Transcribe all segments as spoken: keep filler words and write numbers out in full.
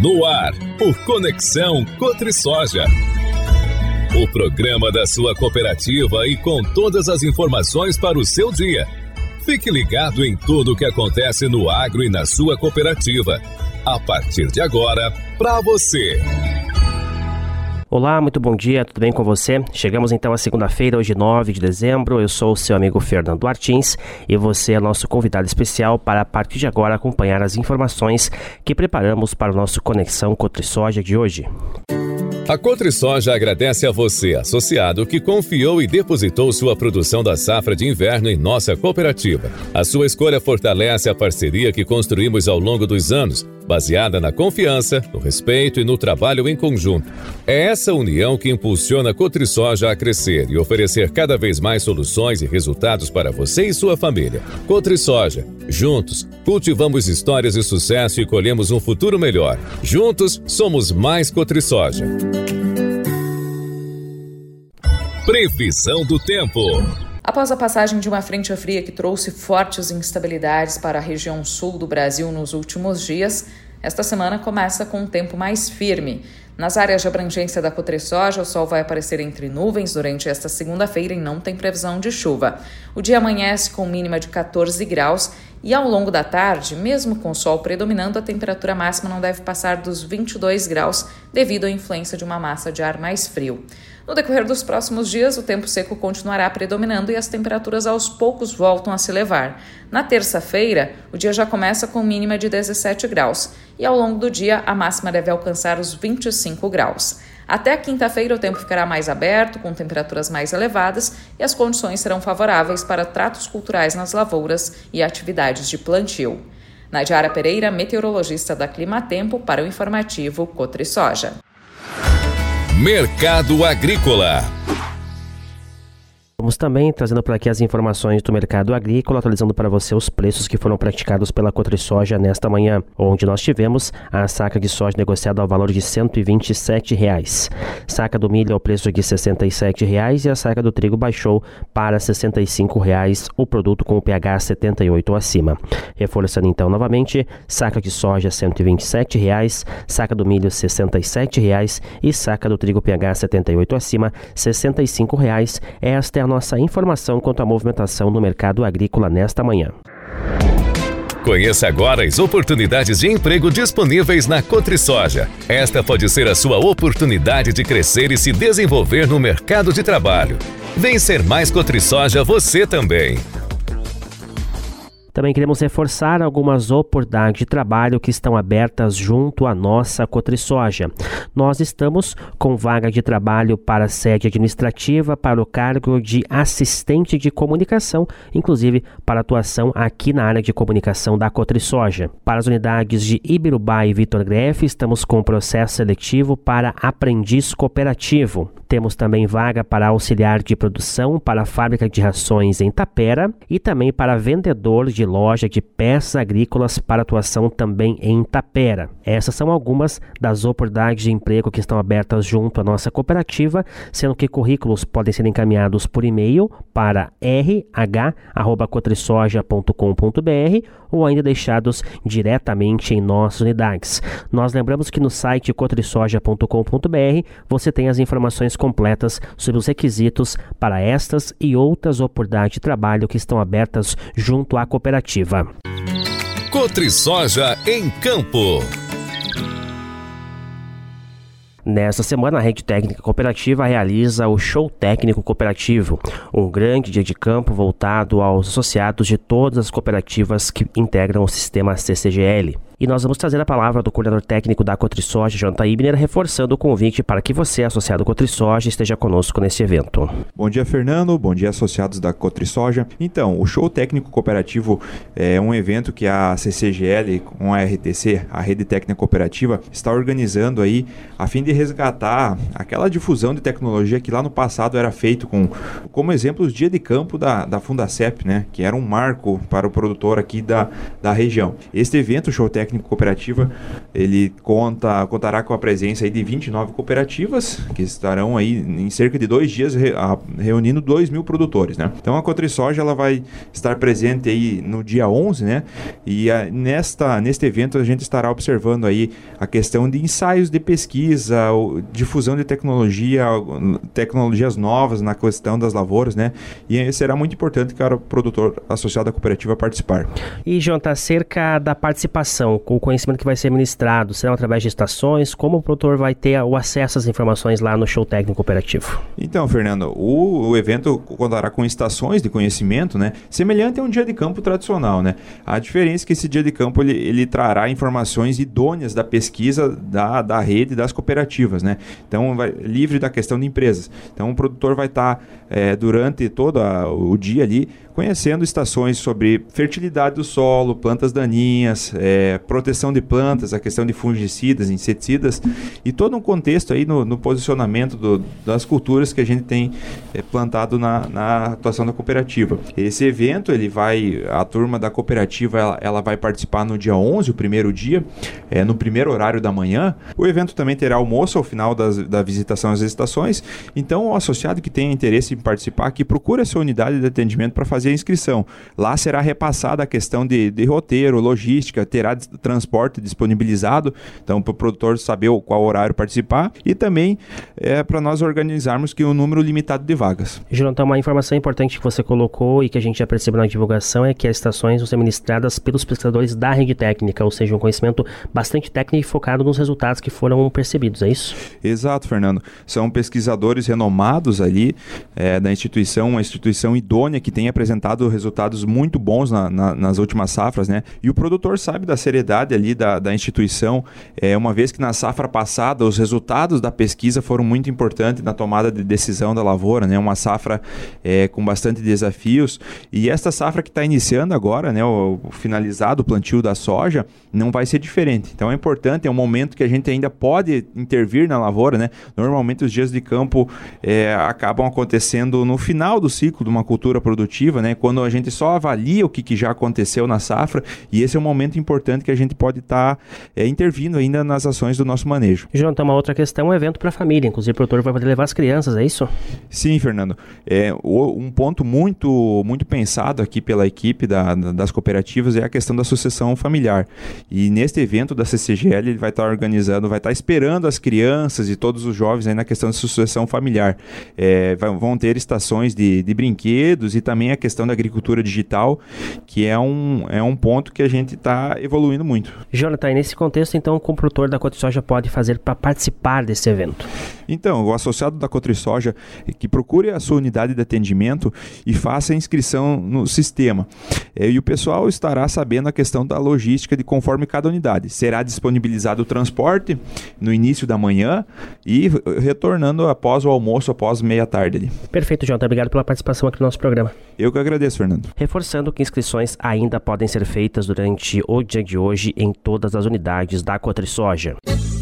No ar, o Conexão CotriSoja. O programa da sua cooperativa e com todas as informações para o seu dia. Fique ligado em tudo o que acontece no agro e na sua cooperativa. A partir de agora, para você. Olá, muito bom dia, tudo bem com você? Chegamos então à segunda-feira, hoje nove de dezembro. Eu sou o seu amigo Fernando Artins e você é nosso convidado especial para, a partir de agora, acompanhar as informações que preparamos para o nosso Conexão CotriSoja de hoje. A CotriSoja agradece a você, associado, que confiou e depositou sua produção da safra de inverno em nossa cooperativa. A sua escolha fortalece a parceria que construímos ao longo dos anos, baseada na confiança, no respeito e no trabalho em conjunto. É essa união que impulsiona a CotriSoja a crescer e oferecer cada vez mais soluções e resultados para você e sua família. CotriSoja, juntos, cultivamos histórias de sucesso e colhemos um futuro melhor. Juntos, somos mais CotriSoja. Previsão do tempo. Após a passagem de uma frente fria que trouxe fortes instabilidades para a região sul do Brasil nos últimos dias, esta semana começa com um tempo mais firme. Nas áreas de abrangência da CotriSoja, o sol vai aparecer entre nuvens durante esta segunda-feira e não tem previsão de chuva. O dia amanhece com mínima de catorze graus e ao longo da tarde, mesmo com o sol predominando, a temperatura máxima não deve passar dos vinte e dois graus devido à influência de uma massa de ar mais frio. No decorrer dos próximos dias, o tempo seco continuará predominando e as temperaturas aos poucos voltam a se elevar. Na terça-feira, o dia já começa com mínima de dezessete graus e ao longo do dia a máxima deve alcançar os vinte e cinco graus. Até a quinta-feira o tempo ficará mais aberto, com temperaturas mais elevadas e as condições serão favoráveis para tratos culturais nas lavouras e atividades de plantio. Nadiara Pereira, meteorologista da Climatempo, para o informativo CotriSoja. Mercado Agrícola. Vamos também trazendo por aqui as informações do mercado agrícola, atualizando para você os preços que foram praticados pela CotriSoja nesta manhã, onde nós tivemos a saca de soja negociada ao valor de cento e vinte e sete reais. Saca do milho ao preço de sessenta e sete reais e a saca do trigo baixou para sessenta e cinco reais, o produto com o pH setenta e oito ou acima. Reforçando então novamente, saca de soja cento e vinte e sete reais, saca do milho sessenta e sete reais e saca do trigo pH setenta e oito ou acima, sessenta e cinco reais. Esta é a nossa informação quanto à movimentação no mercado agrícola nesta manhã. Conheça agora as oportunidades de emprego disponíveis na CotriSoja. Esta pode ser a sua oportunidade de crescer e se desenvolver no mercado de trabalho. Vem ser mais CotriSoja você também. Também queremos reforçar algumas oportunidades de trabalho que estão abertas junto à nossa CotriSoja. Nós estamos com vaga de trabalho para a sede administrativa, para o cargo de assistente de comunicação, inclusive para atuação aqui na área de comunicação da CotriSoja. Para as unidades de Ibirubá e Vitor Greff, estamos com o processo seletivo para aprendiz cooperativo. Temos também vaga para auxiliar de produção para a fábrica de rações em Tapera e também para vendedor de loja de peças agrícolas para atuação também em Tapera. Essas são algumas das oportunidades de emprego que estão abertas junto à nossa cooperativa, sendo que currículos podem ser encaminhados por e-mail para r h arroba cotrisoja ponto com ponto b r ou ainda deixados diretamente em nossas unidades. Nós lembramos que no site cotrisoja ponto com ponto b r você tem as informações completas sobre os requisitos para estas e outras oportunidades de trabalho que estão abertas junto à cooperativa. CotriSoja em Campo. Nesta semana, a Rede Técnica Cooperativa realiza o Show Técnico Cooperativo, um grande dia de campo voltado aos associados de todas as cooperativas que integram o sistema C C G L. E nós vamos trazer a palavra do coordenador técnico da CotriSoja, Jonathan Ibner, reforçando o convite para que você, associado à CotriSoja, esteja conosco nesse evento. Bom dia, Fernando. Bom dia, associados da CotriSoja. Então, o Show Técnico Cooperativo é um evento que a C C G L, com a R T C, a Rede Técnica Cooperativa, está organizando aí a fim de resgatar aquela difusão de tecnologia que lá no passado era feito com, como exemplo, os dias de campo da, da Fundacep, né, que era um marco para o produtor aqui da, da região. Este evento, o Show Técnico técnico cooperativa, ele conta, contará com a presença aí de vinte e nove cooperativas, que estarão aí em cerca de dois dias re, a, reunindo dois mil produtores, né? Então a CotriSoja, ela vai estar presente aí no dia onze, né? E a, nesta, neste evento a gente estará observando aí a questão de ensaios de pesquisa, difusão de tecnologia, tecnologias novas na questão das lavouras, né? E será muito importante para o produtor associado à cooperativa participar. E, Jonathan, acerca da participação, com o conhecimento que vai ser ministrado, será através de estações? Como o produtor vai ter o acesso às informações lá no Show Técnico Cooperativo? Então, Fernando, o, o evento contará com estações de conhecimento, né? Semelhante a um dia de campo tradicional, né? A diferença é que esse dia de campo ele, ele trará informações idôneas da pesquisa da, da rede das cooperativas, né? Então, vai, livre da questão de empresas. Então, o produtor vai estar, é, durante todo a, o dia ali, conhecendo estações sobre fertilidade do solo, plantas daninhas, é, proteção de plantas, a questão de fungicidas, inseticidas e todo um contexto aí no, no posicionamento do, das culturas que a gente tem é, plantado na, na atuação da cooperativa. Esse evento, ele vai, a turma da cooperativa, ela, ela vai participar no dia onze, o primeiro dia, é, no primeiro horário da manhã. O evento também terá almoço ao final das, da visitação às estações. Então, o associado que tenha interesse em participar, que procure a sua unidade de atendimento para fazer a inscrição. Lá será repassada a questão de, de roteiro, logística, terá transporte disponibilizado, então para o produtor saber qual horário participar e também é, para nós organizarmos que um número limitado de vagas. Jonathan, uma informação importante que você colocou e que a gente já percebeu na divulgação é que as estações vão ser ministradas pelos pesquisadores da rede técnica, ou seja, um conhecimento bastante técnico e focado nos resultados que foram percebidos, é isso? Exato, Fernando. São pesquisadores renomados ali é, da instituição, uma instituição idônea que tem apresentado resultados muito bons na, na, nas últimas safras, né? E o produtor sabe da seriedade ali da, da instituição, é, uma vez que na safra passada os resultados da pesquisa foram muito importantes na tomada de decisão da lavoura, né? Uma safra é, com bastante desafios, e esta safra que está iniciando agora, né? O, o finalizado o plantio da soja, não vai ser diferente. Então é importante, é um momento que a gente ainda pode intervir na lavoura, né? Normalmente os dias de campo é, acabam acontecendo no final do ciclo de uma cultura produtiva, né? Quando a gente só avalia o que, que já aconteceu na safra, e esse é um momento importante que a gente pode estar tá, é, intervindo ainda nas ações do nosso manejo. Jonathan, uma outra questão é um evento para a família, inclusive o produtor vai poder levar as crianças, é isso? Sim, Fernando. É, o, um ponto muito, muito pensado aqui pela equipe da, das cooperativas é a questão da sucessão familiar. E neste evento da C C G L, ele vai estar tá organizando, vai estar tá esperando as crianças e todos os jovens aí na questão de sucessão familiar. É, vai, vão ter estações de, de brinquedos e também a questão da agricultura digital, que é um, é um ponto que a gente está evoluindo muito. Jonathan, e nesse contexto, então, o produtor da CotriSoja pode fazer para participar desse evento? Então, o associado da CotriSoja que procure a sua unidade de atendimento e faça a inscrição no sistema. É, e o pessoal estará sabendo a questão da logística de conforme cada unidade. Será disponibilizado o transporte no início da manhã e retornando após o almoço, após meia tarde ali. Perfeito, Jonathan. Obrigado pela participação aqui no nosso programa. Eu que agradeço, Fernando. Reforçando que inscrições ainda podem ser feitas durante o dia de hoje em todas as unidades da CotriSoja.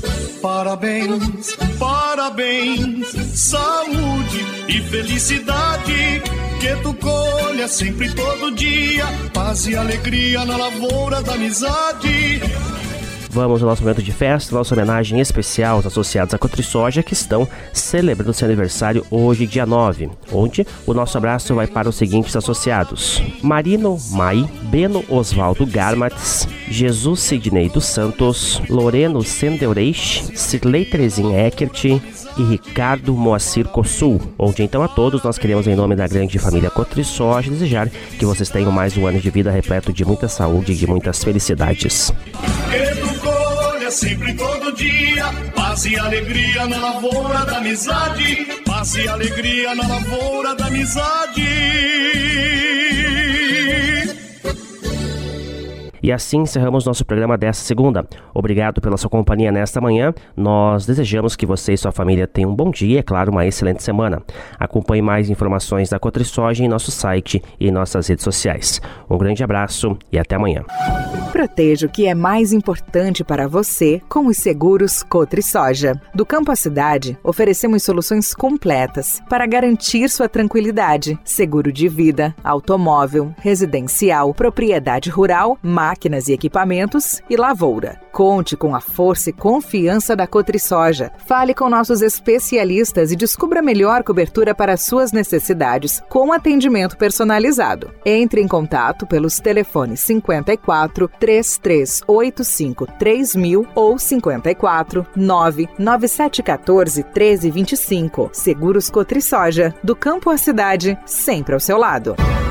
Parabéns, parabéns, saúde e felicidade, que tu colha sempre todo dia, paz e alegria na lavoura da amizade. Vamos ao nosso momento de festa, nossa homenagem especial aos associados à CotriSoja que estão celebrando seu aniversário hoje, dia nove, onde o nosso abraço vai para os seguintes associados: Marino Mai, Beno Osvaldo Garmatz, Jesus Sidney dos Santos, Loreno Sendeureix, Cirlei Terezinha Eckert e Ricardo Moacir Cossul, onde então a todos nós queremos, em nome da grande família CotriSoja, desejar que vocês tenham mais um ano de vida repleto de muita saúde e de muitas felicidades. Sempre todo dia, paz e alegria na lavoura da amizade, paz e alegria na lavoura da amizade. E assim encerramos nosso programa desta segunda. Obrigado pela sua companhia nesta manhã. Nós desejamos que você e sua família tenham um bom dia e, é claro, uma excelente semana. Acompanhe mais informações da CotriSoja em nosso site e em nossas redes sociais. Um grande abraço e até amanhã. Proteja o que é mais importante para você com os seguros CotriSoja. Do campo à cidade, oferecemos soluções completas para garantir sua tranquilidade. Seguro de vida, automóvel, residencial, propriedade rural, mar máquinas e equipamentos e lavoura. Conte com a força e confiança da Cotrisoja. Fale com nossos especialistas e descubra a melhor cobertura para suas necessidades, com atendimento personalizado. Entre em contato pelos telefones cinquenta e quatro, três três oito cinco, três mil ou cinquenta e quatro, nove nove sete um quatro, treze vinte e cinco. Seguros Cotrisoja, do campo à cidade, sempre ao seu lado.